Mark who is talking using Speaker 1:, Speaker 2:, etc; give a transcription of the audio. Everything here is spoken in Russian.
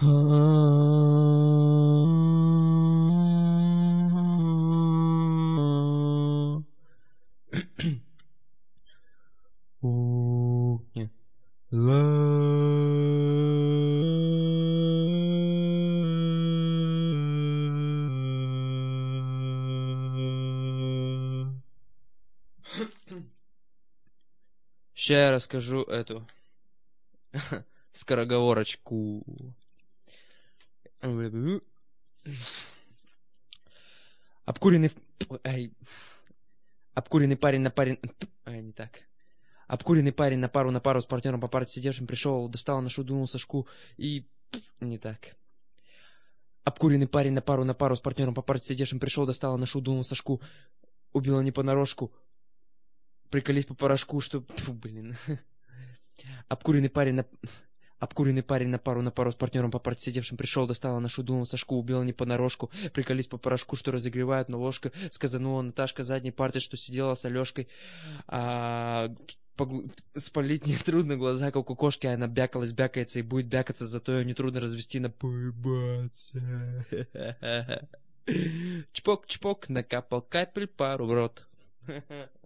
Speaker 1: Не. Ща я расскажу эту скороговорочку. Обкуренный... Обкуренный парень на парень... не так. Обкуренный парень на пару с партнером по парте сидевшим пришел, достал ношу, дунул сашку и... Не так. Обкуренный парень на пару с партнером по парте сидевшим пришел, достал ношу, дунул сашку, убила не понарошку. Приколись по порошку, что... Блин. Обкуренный парень на пару с партнером по парте сидевшим пришел, достала ношу, дунул сашку, убила не понарошку. Приколись по порошку, что разогревает на ложка. Сказанула Наташка задней парты, что сидела с Алешкой. Спалить нетрудно глаза, как у кошки, она бякалась, бякается и будет бякаться, зато ее нетрудно развести на поебаться. Чпок-чпок, накапал капель пару в рот.